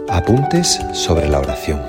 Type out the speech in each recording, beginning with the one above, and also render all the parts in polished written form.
Apuntes sobre la oración.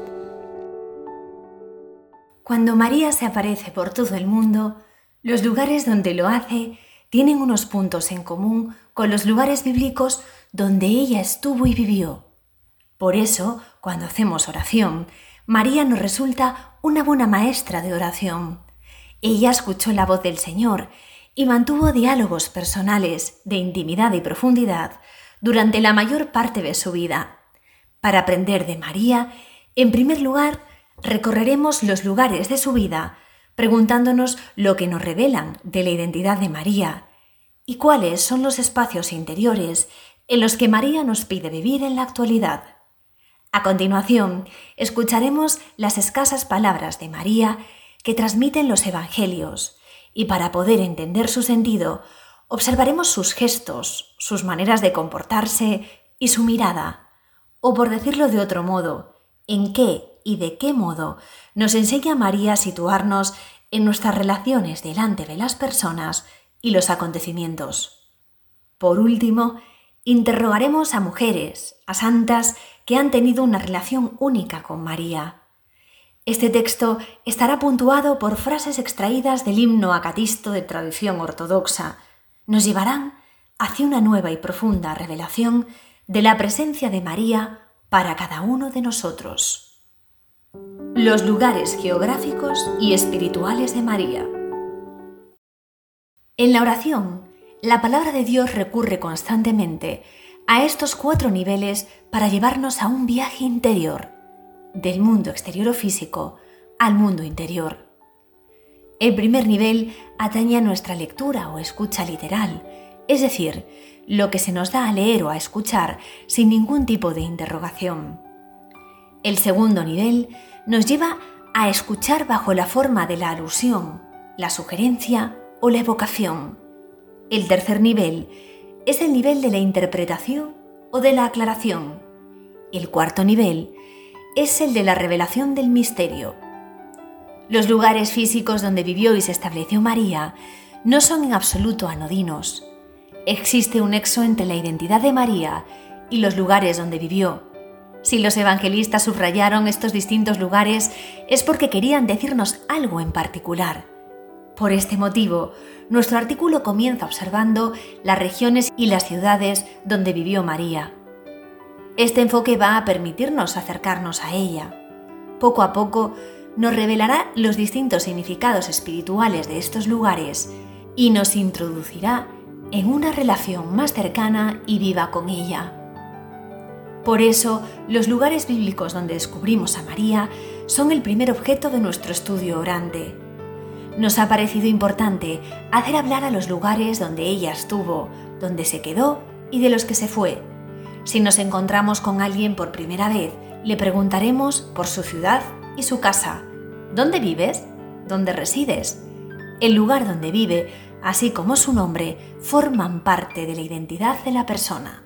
Cuando María se aparece por todo el mundo, los lugares donde lo hace tienen unos puntos en común con los lugares bíblicos donde ella estuvo y vivió. Por eso, cuando hacemos oración, María nos resulta una buena maestra de oración. Ella escuchó la voz del Señor y mantuvo diálogos personales de intimidad y profundidad durante la mayor parte de su vida. Para aprender de María, en primer lugar, recorreremos los lugares de su vida, preguntándonos lo que nos revelan de la identidad de María y cuáles son los espacios interiores en los que María nos pide vivir en la actualidad. A continuación, escucharemos las escasas palabras de María que transmiten los evangelios y para poder entender su sentido, observaremos sus gestos, sus maneras de comportarse y su mirada. O por decirlo de otro modo, en qué y de qué modo nos enseña María a situarnos en nuestras relaciones delante de las personas y los acontecimientos. Por último, interrogaremos a mujeres, a santas que han tenido una relación única con María. Este texto estará puntuado por frases extraídas del himno acatisto de tradición ortodoxa. Nos llevarán hacia una nueva y profunda revelación de la presencia de María para cada uno de nosotros. Los lugares geográficos y espirituales de María. En la oración, la palabra de Dios recurre constantemente a estos 4 niveles para llevarnos a un viaje interior, del mundo exterior o físico al mundo interior. El primer nivel atañe a nuestra lectura o escucha literal, es decir, lo que se nos da a leer o a escuchar sin ningún tipo de interrogación. El segundo nivel nos lleva a escuchar bajo la forma de la alusión, la sugerencia o la evocación. El tercer nivel es el nivel de la interpretación o de la aclaración. El cuarto nivel es el de la revelación del misterio. Los lugares físicos donde vivió y se estableció María no son en absoluto anodinos. Existe un nexo entre la identidad de María y los lugares donde vivió. Si los evangelistas subrayaron estos distintos lugares es porque querían decirnos algo en particular. Por este motivo, nuestro artículo comienza observando las regiones y las ciudades donde vivió María. Este enfoque va a permitirnos acercarnos a ella. Poco a poco nos revelará los distintos significados espirituales de estos lugares y nos introducirá en una relación más cercana y viva con ella. Por eso, los lugares bíblicos donde descubrimos a María son el primer objeto de nuestro estudio orante. Nos ha parecido importante hacer hablar a los lugares donde ella estuvo, donde se quedó y de los que se fue. Si nos encontramos con alguien por primera vez, le preguntaremos por su ciudad y su casa. ¿Dónde vives? ¿Dónde resides? El lugar donde vive, así como su nombre, forman parte de la identidad de la persona.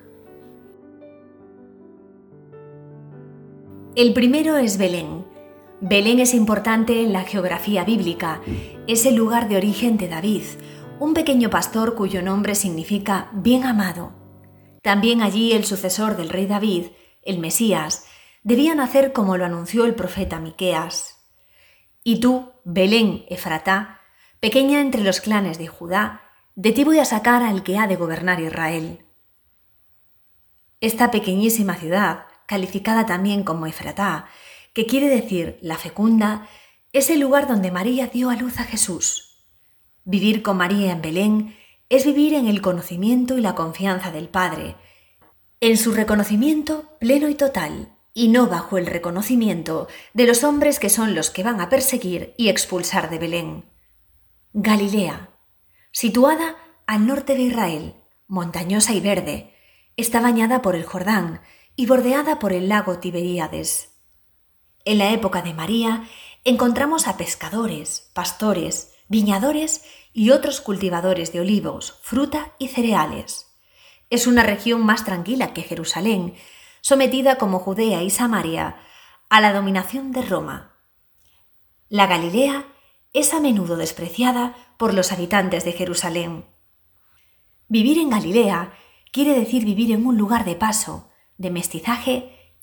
El primero es Belén. Belén es importante en la geografía bíblica. Es el lugar de origen de David, un pequeño pastor cuyo nombre significa bien amado. También allí el sucesor del rey David, el Mesías, debía nacer como lo anunció el profeta Miqueas. Y tú, Belén Efratá, pequeña entre los clanes de Judá, de ti voy a sacar al que ha de gobernar Israel. Esta pequeñísima ciudad, calificada también como Efratá, que quiere decir la fecunda, es el lugar donde María dio a luz a Jesús. Vivir con María en Belén es vivir en el conocimiento y la confianza del Padre, en su reconocimiento pleno y total, y no bajo el reconocimiento de los hombres que son los que van a perseguir y expulsar de Belén. Galilea, situada al norte de Israel, montañosa y verde, está bañada por el Jordán y bordeada por el lago Tiberíades. En la época de María encontramos a pescadores, pastores, viñadores y otros cultivadores de olivos, fruta y cereales. Es una región más tranquila que Jerusalén, sometida como Judea y Samaria a la dominación de Roma. La Galilea es a menudo despreciada por los habitantes de Jerusalén. Vivir en Galilea quiere decir vivir en un lugar de paso, de mestizaje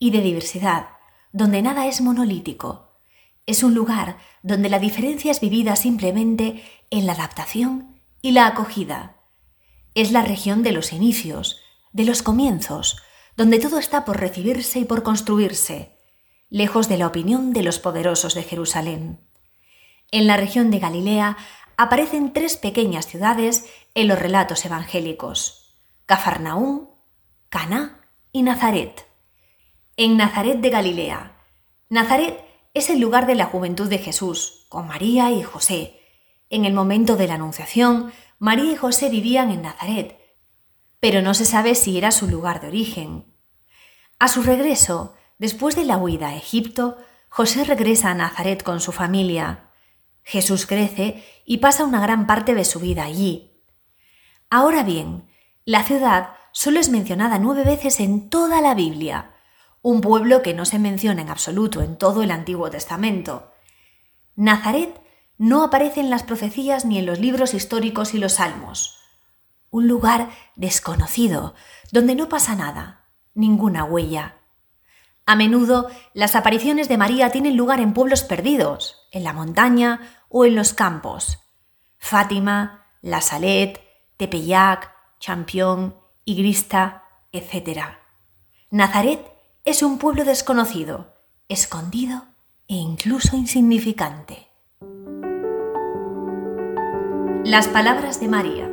y de diversidad, donde nada es monolítico. Es un lugar donde la diferencia es vivida simplemente en la adaptación y la acogida. Es la región de los inicios, de los comienzos, donde todo está por recibirse y por construirse, lejos de la opinión de los poderosos de Jerusalén. En la región de Galilea aparecen 3 pequeñas ciudades en los relatos evangélicos: Cafarnaúm, Caná y Nazaret. En Nazaret de Galilea. Nazaret es el lugar de la juventud de Jesús, con María y José. En el momento de la Anunciación, María y José vivían en Nazaret, pero no se sabe si era su lugar de origen. A su regreso, después de la huida a Egipto, José regresa a Nazaret con su familia. Jesús crece y pasa una gran parte de su vida allí. Ahora bien, la ciudad solo es mencionada 9 veces en toda la Biblia, un pueblo que no se menciona en absoluto en todo el Antiguo Testamento. Nazaret no aparece en las profecías ni en los libros históricos y los salmos. Un lugar desconocido, donde no pasa nada, ninguna huella. A menudo, las apariciones de María tienen lugar en pueblos perdidos, en la montaña o en los campos. Fátima, La Salet, Tepeyac, Champión, Igrista, etc. Nazaret es un pueblo desconocido, escondido e incluso insignificante. Las palabras de María.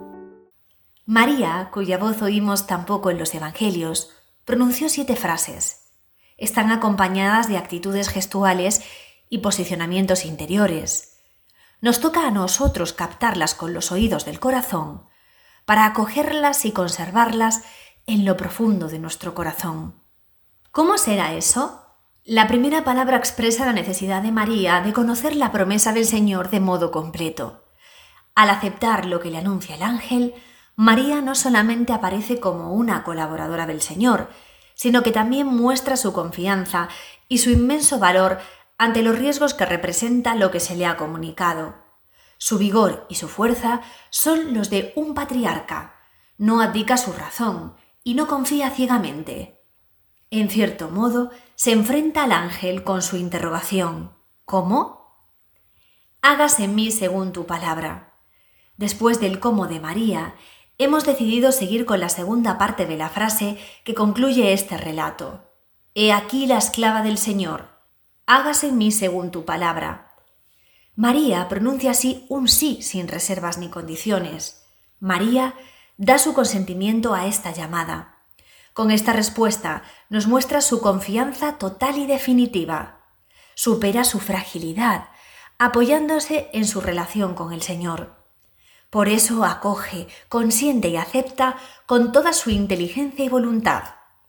María, cuya voz oímos tan poco en los evangelios, pronunció 7 frases. Están acompañadas de actitudes gestuales y posicionamientos interiores. Nos toca a nosotros captarlas con los oídos del corazón para acogerlas y conservarlas en lo profundo de nuestro corazón. ¿Cómo será eso? La primera palabra expresa la necesidad de María de conocer la promesa del Señor de modo completo. Al aceptar lo que le anuncia el ángel, María no solamente aparece como una colaboradora del Señor, sino que también muestra su confianza y su inmenso valor ante los riesgos que representa lo que se le ha comunicado. Su vigor y su fuerza son los de un patriarca. No abdica su razón y no confía ciegamente. En cierto modo, se enfrenta al ángel con su interrogación: ¿cómo? Hágase en mí según tu palabra. Después del cómo de María, hemos decidido seguir con la segunda parte de la frase que concluye este relato. He aquí la esclava del Señor. Hágase en mí según tu palabra. María pronuncia así un sí sin reservas ni condiciones. María da su consentimiento a esta llamada. Con esta respuesta nos muestra su confianza total y definitiva. Supera su fragilidad, apoyándose en su relación con el Señor. Por eso acoge, consiente y acepta con toda su inteligencia y voluntad.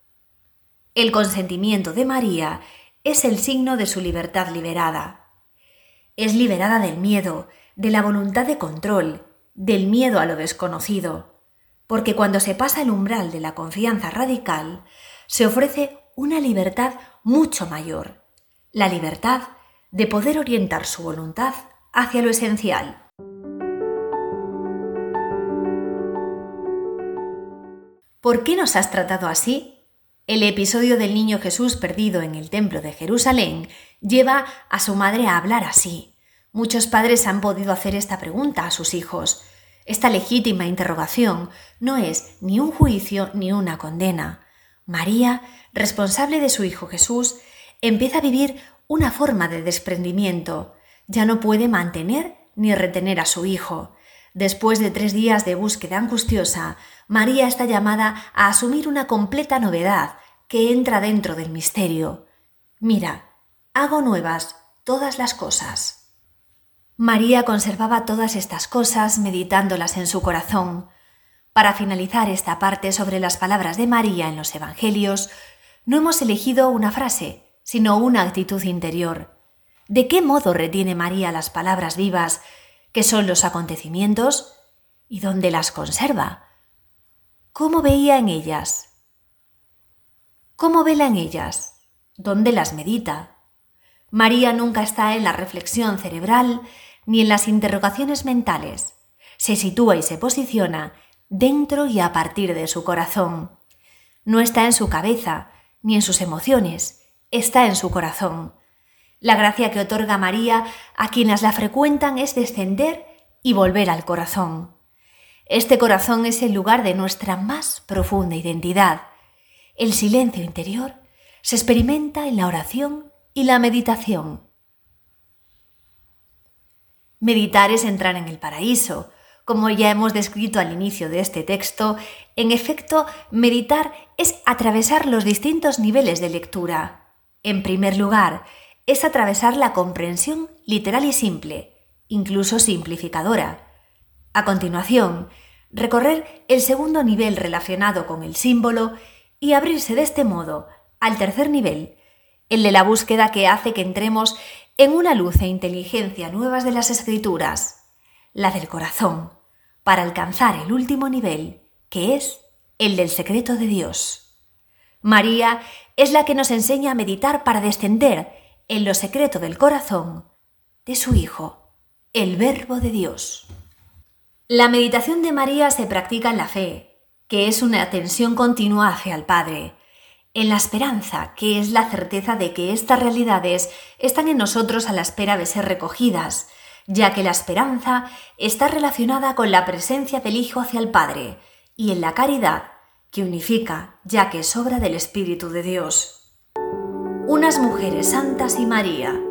El consentimiento de María es el signo de su libertad liberada. Es liberada del miedo, de la voluntad de control, del miedo a lo desconocido, porque cuando se pasa el umbral de la confianza radical, se ofrece una libertad mucho mayor, la libertad de poder orientar su voluntad hacia lo esencial. ¿Por qué nos has tratado así? El episodio del niño Jesús perdido en el templo de Jerusalén lleva a su madre a hablar así. Muchos padres han podido hacer esta pregunta a sus hijos. Esta legítima interrogación no es ni un juicio ni una condena. María, responsable de su hijo Jesús, empieza a vivir una forma de desprendimiento. Ya no puede mantener ni retener a su hijo. Después de 3 días de búsqueda angustiosa, María está llamada a asumir una completa novedad que entra dentro del misterio. Mira, hago nuevas todas las cosas. María conservaba todas estas cosas meditándolas en su corazón. Para finalizar esta parte sobre las palabras de María en los Evangelios, no hemos elegido una frase, sino una actitud interior. ¿De qué modo retiene María las palabras vivas que son los acontecimientos? ¿Y dónde las conserva? ¿Cómo veía en ellas? ¿Cómo vela en ellas? ¿Dónde las medita? María nunca está en la reflexión cerebral ni en las interrogaciones mentales. Se sitúa y se posiciona dentro y a partir de su corazón. No está en su cabeza, ni en sus emociones, está en su corazón. La gracia que otorga María a quienes la frecuentan es descender y volver al corazón. Este corazón es el lugar de nuestra más profunda identidad. El silencio interior se experimenta en la oración y la meditación. Meditar es entrar en el paraíso. Como ya hemos descrito al inicio de este texto, en efecto, meditar es atravesar los distintos niveles de lectura. En primer lugar, es atravesar la comprensión literal y simple, incluso simplificadora. A continuación, recorrer el segundo nivel relacionado con el símbolo y abrirse de este modo al tercer nivel, el de la búsqueda que hace que entremos en una luz e inteligencia nuevas de las Escrituras, la del corazón, para alcanzar el último nivel, que es el del secreto de Dios. María es la que nos enseña a meditar para descender en lo secreto del corazón de su Hijo, el Verbo de Dios. La meditación de María se practica en la fe, que es una atención continua hacia el Padre, en la esperanza, que es la certeza de que estas realidades están en nosotros a la espera de ser recogidas, ya que la esperanza está relacionada con la presencia del Hijo hacia el Padre, y en la caridad, que unifica, ya que es obra del Espíritu de Dios. Unas mujeres santas y María.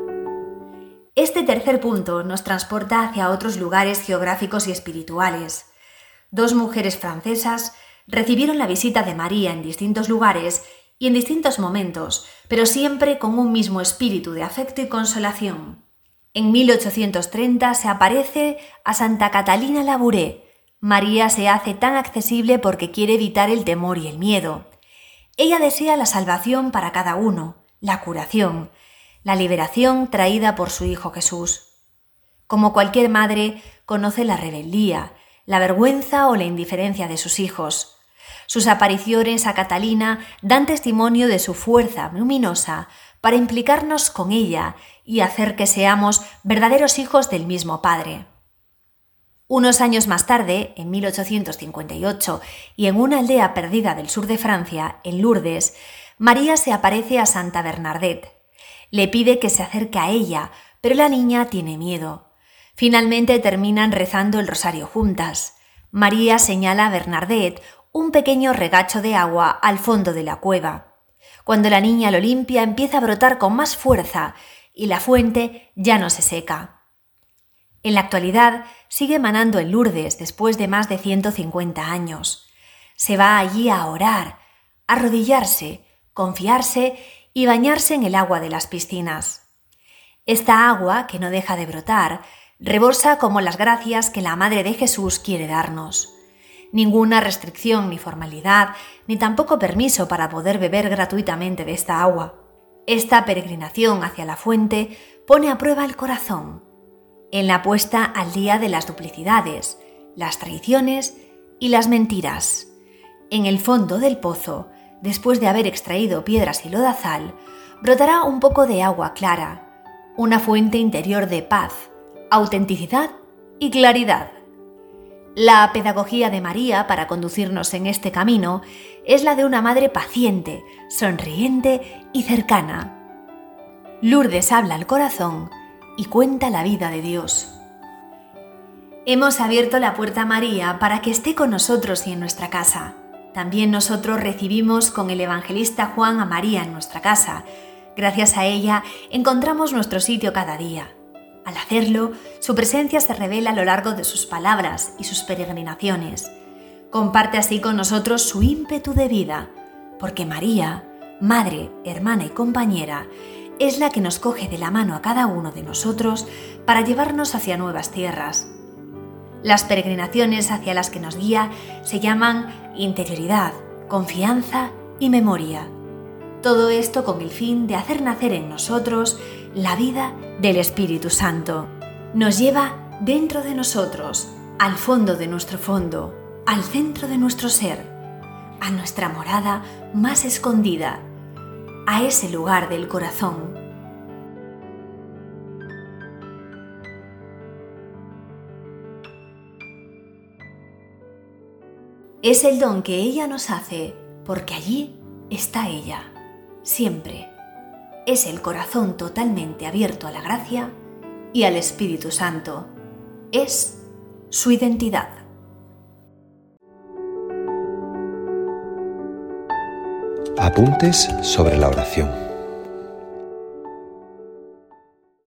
Este tercer punto nos transporta hacia otros lugares geográficos y espirituales. Dos mujeres francesas recibieron la visita de María en distintos lugares y en distintos momentos, pero siempre con un mismo espíritu de afecto y consolación. En 1830 se aparece a Santa Catalina Labouré. María se hace tan accesible porque quiere evitar el temor y el miedo. Ella desea la salvación para cada uno, la curación, la liberación traída por su Hijo Jesús. Como cualquier madre, conoce la rebeldía, la vergüenza o la indiferencia de sus hijos. Sus apariciones a Catalina dan testimonio de su fuerza luminosa para implicarnos con ella y hacer que seamos verdaderos hijos del mismo Padre. Unos años más tarde, en 1858, y en una aldea perdida del sur de Francia, en Lourdes, María se aparece a Santa Bernadette. Le pide que se acerque a ella, pero la niña tiene miedo. Finalmente terminan rezando el rosario juntas. María señala a Bernadette un pequeño regacho de agua al fondo de la cueva. Cuando la niña lo limpia, empieza a brotar con más fuerza y la fuente ya no se seca. En la actualidad sigue manando en Lourdes después de más de 150 años. Se va allí a orar, a arrodillarse, confiarse y bañarse en el agua de las piscinas. Esta agua, que no deja de brotar, rebosa como las gracias que la Madre de Jesús quiere darnos. Ninguna restricción ni formalidad, ni tampoco permiso para poder beber gratuitamente de esta agua. Esta peregrinación hacia la fuente pone a prueba el corazón, en la puesta al día de las duplicidades, las traiciones y las mentiras. En el fondo del pozo, después de haber extraído piedras y lodazal, brotará un poco de agua clara, una fuente interior de paz, autenticidad y claridad. La pedagogía de María para conducirnos en este camino es la de una madre paciente, sonriente y cercana. Lourdes habla al corazón y cuenta la vida de Dios. Hemos abierto la puerta a María para que esté con nosotros y en nuestra casa. También nosotros recibimos con el evangelista Juan a María en nuestra casa. Gracias a ella encontramos nuestro sitio cada día. Al hacerlo, su presencia se revela a lo largo de sus palabras y sus peregrinaciones. Comparte así con nosotros su ímpetu de vida, porque María, madre, hermana y compañera, es la que nos coge de la mano a cada uno de nosotros para llevarnos hacia nuevas tierras. Las peregrinaciones hacia las que nos guía se llaman interioridad, confianza y memoria. Todo esto con el fin de hacer nacer en nosotros la vida del Espíritu Santo. Nos lleva dentro de nosotros, al fondo de nuestro fondo, al centro de nuestro ser, a nuestra morada más escondida, a ese lugar del corazón. Es el don que ella nos hace, porque allí está ella. siempre. Es el corazón totalmente abierto a la gracia y al Espíritu Santo. Es su identidad. Apuntes sobre la oración.